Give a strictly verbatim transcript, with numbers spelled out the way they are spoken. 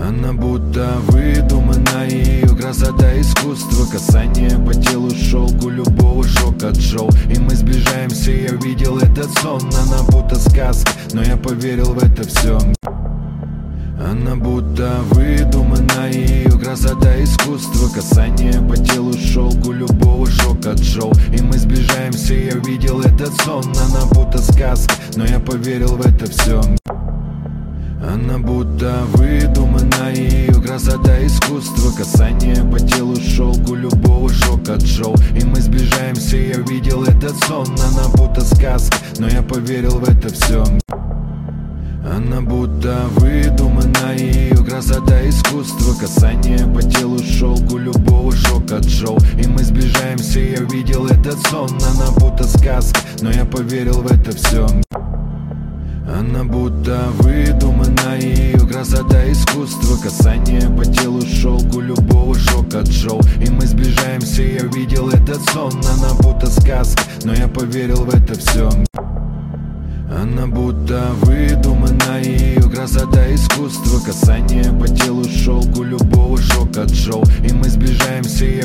Она будто выдумана, ее красота искусство. Касание по телу, шелку, любого шок отшел. И мы сближаемся, я видел этот сон. Она будто сказка, но я поверил в это все. Она будто выдумана, ее красота искусство. Касание по телу, шелку, любого шок отшел. И мы сближаемся, я видел этот сон. Она будто сказка, но я поверил в это все. Она будто выдумана, ее красота искусство. Касание по телу, шелку, любого шок отшел. И мы сближаемся, я видел этот сон. Она будто сказка, но я поверил в это все. Она будто выдумана, ее красота искусство. Касание по телу, шелку, любого шок отшел. И мы сближаемся, я видел этот сон. Она будто сказка, но я поверил в это все. Она будто выдумана, ее красота искусство. Касание по телу, шелку, любого шок отшел. И мы сближаемся, я видел этот сон. Она будто сказка, но я поверил в это все. Она будто выдумана, ее красота искусство. Касание по телу, шелку, любого шок отшел. И мы сближаемся, я